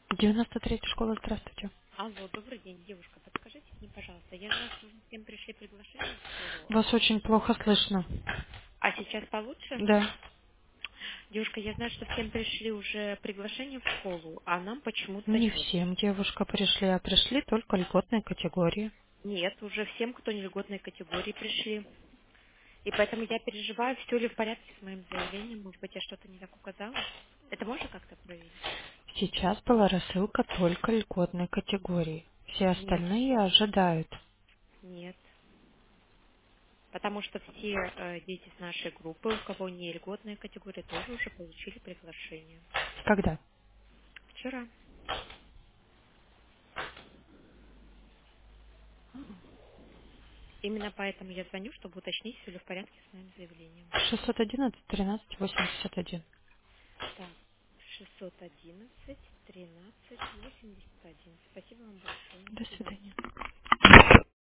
93-я школа, здравствуйте. Алло, добрый день, девушка. Подскажите мне, пожалуйста, я знаю, что уже всем пришли приглашения в школу. Вас очень плохо слышно. А сейчас получше? Да. Девушка, я знаю, что всем пришли уже приглашения в школу, а нам почему-то Не нет. всем, девушка, пришли, а пришли только льготные категории. Нет, уже всем, кто не льготной категории, пришли. И поэтому я переживаю, все ли в порядке с моим заявлением. Может быть, я что-то не так указала? Это можно как-то проверить? Сейчас была рассылка только льготной категории. Все Нет, остальные ожидают. нет. Потому что все дети с нашей группы, у кого не льготная категория, тоже уже получили приглашение. Когда? Вчера. Именно поэтому я звоню, чтобы уточнить, все ли в порядке с моим заявлением. 611 13 81. Так, 611 13 81. Спасибо вам большое. До До свидания. свидания.